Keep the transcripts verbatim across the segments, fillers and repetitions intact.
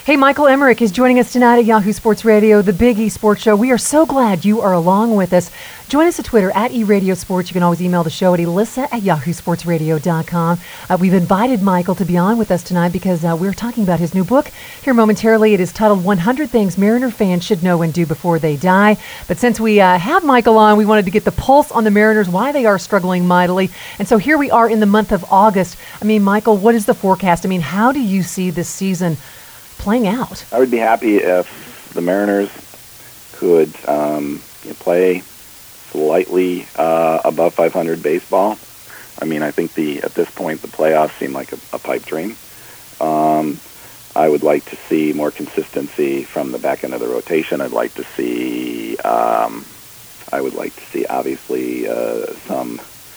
Hey, Michael Emmerich is joining us tonight at Yahoo Sports Radio, the Big E Sports Show. We are so glad you are along with us. Join us at Twitter, at eRadioSports. You can always email the show at elissa at yahoo sports radio dot com. Uh, we've invited Michael to be on with us tonight because uh, we're talking about his new book here momentarily. It is titled one hundred Things Mariner Fans Should Know and Do Before They Die. But since we uh, have Michael on, we wanted to get the pulse on the Mariners, why they are struggling mightily. And so here we are in the month of August. I mean, Michael, what is the forecast? I mean, how do you see this season playing out? I would be happy if the Mariners could um, you know, play slightly uh, above five hundred baseball. I mean, I think the at this point the playoffs seem like a, a pipe dream. Um, I would like to see more consistency from the back end of the rotation. I'd like to see. Um, I would like to see obviously uh, some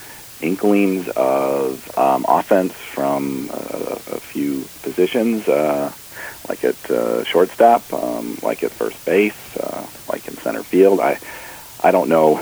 inklings of um, offense from uh, a few positions. Uh, like at uh, shortstop, um, like at first base, uh, like in center field. I, I don't know,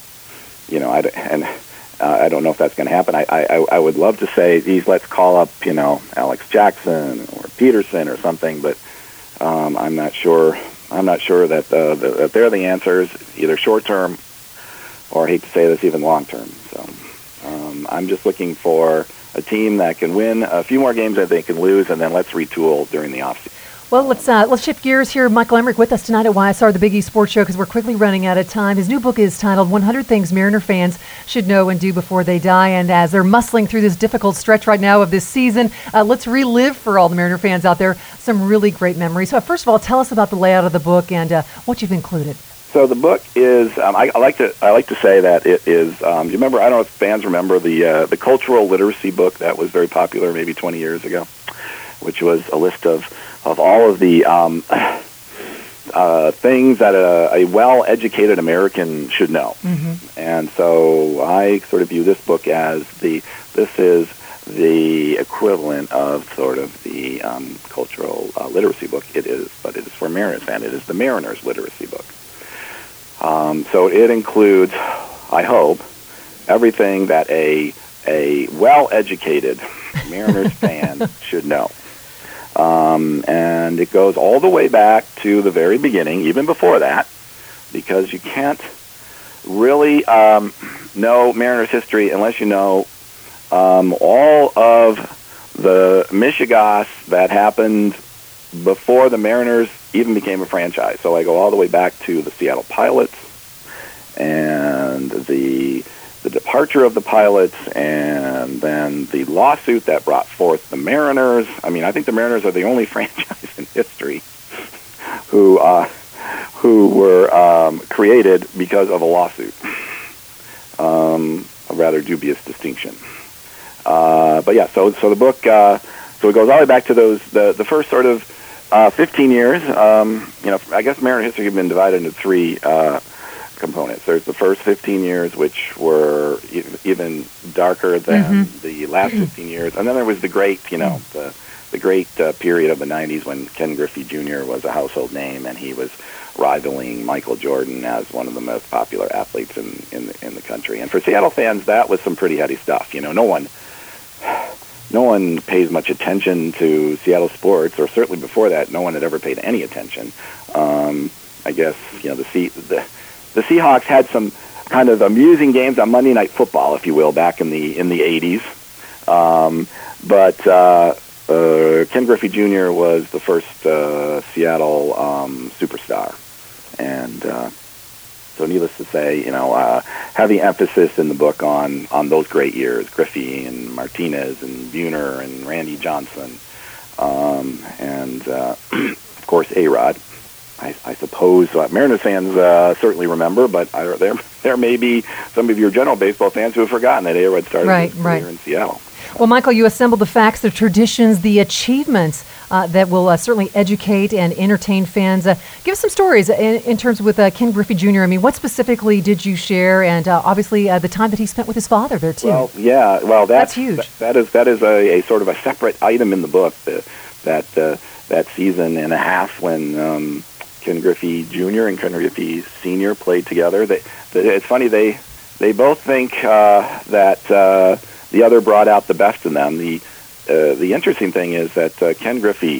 you know, I, and uh, I don't know if that's going to happen. I, I, I would love to say, geez, let's call up, you know, Alex Jackson or Peterson or something, but um, I'm not sure. I'm not sure that, uh, the, that they're the answers, either short term or I hate to say this, even long term. So um, I'm just looking for a team that can win a few more games that they can lose, and then let's retool during the offseason. Well, let's uh, let's shift gears here. Michael Emmerich with us tonight at Y S R, the Big E Sports Show, because we're quickly running out of time. His new book is titled one hundred Things Mariner Fans Should Know and Do Before They Die. And as they're muscling through this difficult stretch right now of this season, uh, let's relive for all the Mariner fans out there some really great memories. So first of all, tell us about the layout of the book and uh, what you've included. So the book is, um, I, I like to I like to say that it is, um, you remember, I don't know if fans remember the uh, the cultural literacy book that was very popular maybe twenty years ago, which was a list of, of all of the um, uh, things that a, a well-educated American should know. Mm-hmm. And so I sort of view this book as the, this is the equivalent of sort of the um, cultural uh, literacy book. It is, but it is for Mariners fans. It is the Mariners literacy book. Um, so it includes, I hope, everything that a a well-educated Mariners fan should know. Um, and it goes all the way back to the very beginning, even before that, because you can't really um, know Mariners history unless you know um, all of the Michigas that happened before the Mariners even became a franchise. So I go all the way back to the Seattle Pilots and the the departure of the Pilots, and then the lawsuit that brought forth the Mariners. I mean, I think the Mariners are the only franchise in history who uh, who were um, created because of a lawsuit. Um, a rather dubious distinction. Uh, but yeah, so so the book, uh, so it goes all the way back to those the the first sort of uh, fifteen years. Um, you know, I guess Mariner history has been divided into three Uh, components. There's the first fifteen years, which were e- even darker than mm-hmm. the last fifteen years, and then there was the great, you know, the the great uh, period of the nineties when Ken Griffey Junior was a household name, and he was rivaling Michael Jordan as one of the most popular athletes in in the, in the country. And for Seattle fans, that was some pretty heady stuff. You know, no one no one pays much attention to Seattle sports, or certainly before that, no one had ever paid any attention. Um, I guess you know the C- the The Seahawks had some kind of amusing games on Monday Night Football, if you will, back in the in the eighties. Um, but uh, uh, Ken Griffey Junior was the first uh, Seattle um, superstar, and uh, so needless to say, you know, uh, heavy emphasis in the book on on those great years: Griffey and Martinez and Buhner and Randy Johnson, um, and uh, of course A-Rod. I, I suppose uh, Mariners fans uh, certainly remember, but I, there there may be some of your general baseball fans who have forgotten that A-Rod started right, his career right. in Seattle. Well, Michael, you assembled the facts, the traditions, the achievements uh, that will uh, certainly educate and entertain fans. Uh, give us some stories in, in terms with uh, Ken Griffey Junior I mean, what specifically did you share? And uh, obviously uh, the time that he spent with his father there, too. Well, yeah, well, that's, that's huge. That, that is that is a, a sort of a separate item in the book, the, that uh, that season and a half when um, Ken Griffey Junior and Ken Griffey Senior played together. They, they, it's funny, they they both think uh, that uh, the other brought out the best in them. The uh, the interesting thing is that uh, Ken Griffey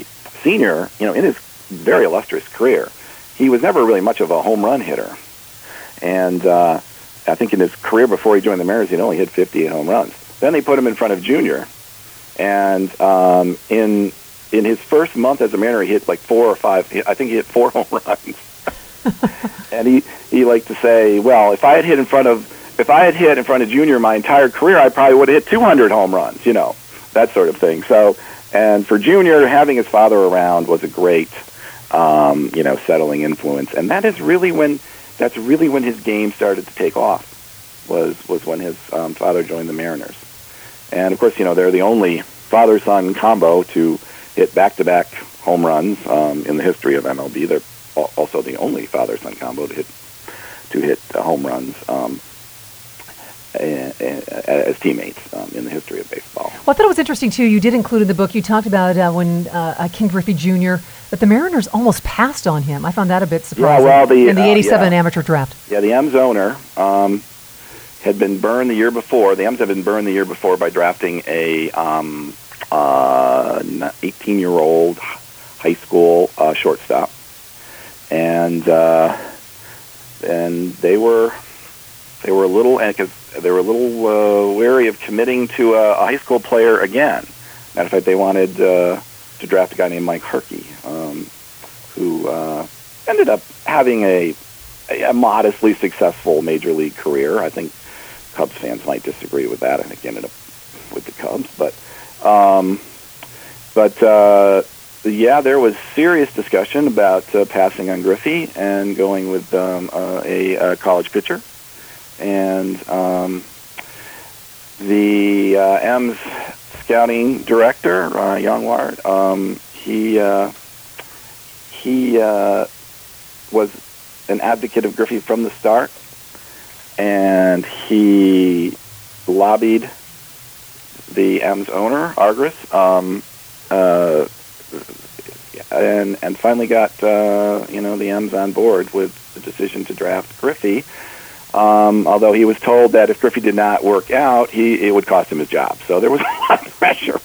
senior, you know, in his very illustrious career, he was never really much of a home run hitter. And uh, I think in his career before he joined the Mariners, he'd only hit fifty home runs. Then they put him in front of Junior, and um, in in his first month as a Mariner, he hit like four or five. I think he hit four home runs. And he he liked to say, well, if I had hit in front of if I had hit in front of Junior my entire career, I probably would have hit two hundred home runs. You know, that sort of thing. So, and for Junior, having his father around was a great, um, you know, settling influence. And that is really when that's really when his game started to take off. Was was when his um, father joined the Mariners. And of course, you know, they're the only father-son combo to hit back-to-back home runs um, in the history of M L B. They're also the only father-son combo to hit to hit uh, home runs um, a, a, as teammates um, in the history of baseball. Well, I thought it was interesting too. You did include in the book. You talked about uh, when uh, Ken Griffey Junior that the Mariners almost passed on him. I found that a bit surprising. Yeah, well, the, in the eighty-seven uh, yeah. amateur draft. Yeah, the M's owner um, had been burned the year before. The M's had been burned the year before by drafting a um, uh, eighteen-year-old high school uh, shortstop. And uh, and they were they were a little because they were a little uh, wary of committing to a, a high school player again. Matter of fact, they wanted uh, to draft a guy named Mike Harkey, um, who uh, ended up having a, a a modestly successful major league career. I think Cubs fans might disagree with that. I think he ended up with the Cubs, but um, but. Uh, Yeah, there was serious discussion about uh, passing on Griffey and going with um, uh, a, a college pitcher. And um, the uh, M's scouting director, uh, Youngward, um, he uh, he uh, was an advocate of Griffey from the start, and he lobbied the M's owner, Argris, um, uh, and and finally got uh, you know the M's on board with the decision to draft Griffey. Um, although he was told that if Griffey did not work out, he it would cost him his job. So there was a lot of pressure,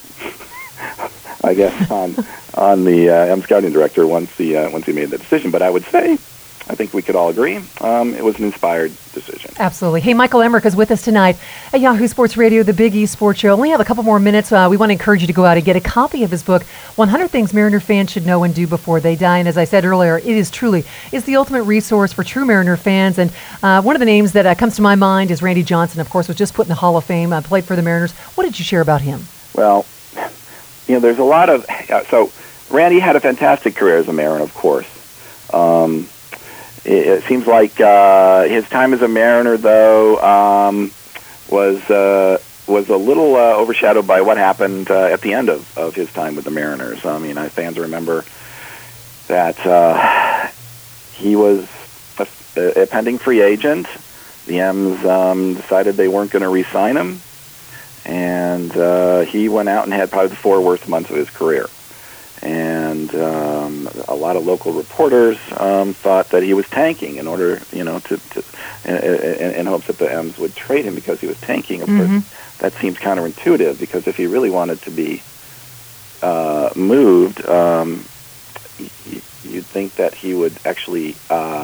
I guess, on on the uh, M scouting director once he uh, once he made the decision. But I would say, I think we could all agree, um, it was an inspired decision. Absolutely. Hey, Michael Emmerich is with us tonight at Yahoo Sports Radio, the Big East Sports Show. We only have a couple more minutes. Uh, we want to encourage you to go out and get a copy of his book, one hundred Things Mariner Fans Should Know and Do Before They Die. And as I said earlier, it is truly is the ultimate resource for true Mariner fans. And uh, one of the names that uh, comes to my mind is Randy Johnson, of course, was just put in the Hall of Fame, uh, played for the Mariners. What did you share about him? Well, you know, there's a lot of... Uh, so Randy had a fantastic career as a Mariner, of course. Um It, it seems like uh, his time as a Mariner, though, um, was uh, was a little uh, overshadowed by what happened uh, at the end of, of his time with the Mariners. I mean, I fans remember that uh, he was a, a pending free agent. The M's um, decided they weren't going to re-sign him, and uh, he went out and had probably the four worst months of his career. And um, a lot of local reporters um, thought that he was tanking in order, you know, to, to in, in hopes that the M's would trade him because he was tanking. Of mm-hmm. course, that seems counterintuitive because if he really wanted to be uh, moved, um, y- you'd think that he would actually uh,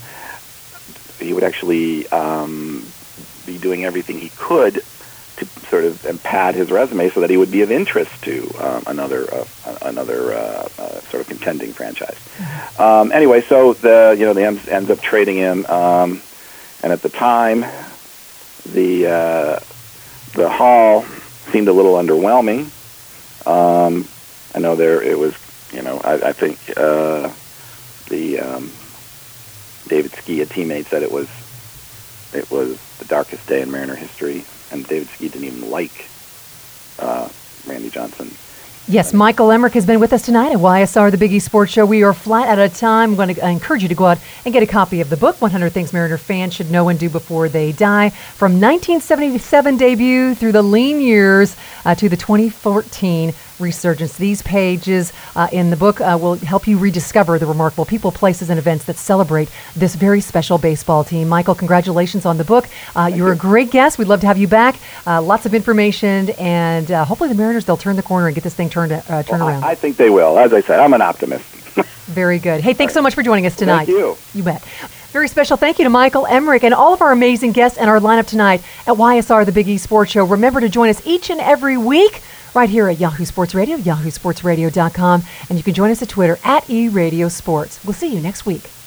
he would actually um, be doing everything he could to sort of pad his resume so that he would be of interest to um, another uh, another uh, uh, sort of contending franchise. Um, anyway, so the you know the M's ends up trading him, um, and at the time, the uh, the haul seemed a little underwhelming. Um, I know there it was. You know, I, I think uh, the um, David Ski, a teammate, said it was it was the darkest day in Mariner history. And David Ski didn't even like uh, Randy Johnson. Yes, Michael Emmerich has been with us tonight at Y S R, the Big East Sports Show. We are flat out of time. I'm going to encourage you to go out and get a copy of the book, one hundred Things Mariner Fans Should Know and Do Before They Die, from nineteen seventy-seven debut through the lean years uh, to the twenty fourteen resurgence. These pages uh, in the book uh, will help you rediscover the remarkable people, places, and events that celebrate this very special baseball team. Michael, congratulations on the book. Uh, you're you. a great guest. We'd love to have you back. Uh, lots of information, and uh, hopefully the Mariners, they'll turn the corner and get this thing turned, uh, turned well, around. I, I think they will. As I said, I'm an optimist. Very good. Hey, thanks so much for joining us tonight. Thank you. You bet. Very special thank you to Michael Emmerich and all of our amazing guests and our lineup tonight at Y S R, the Big E Sports Show. Remember to join us each and every week right here at Yahoo Sports Radio, yahoo sports radio dot com. And you can join us at Twitter at eRadioSports. We'll see you next week.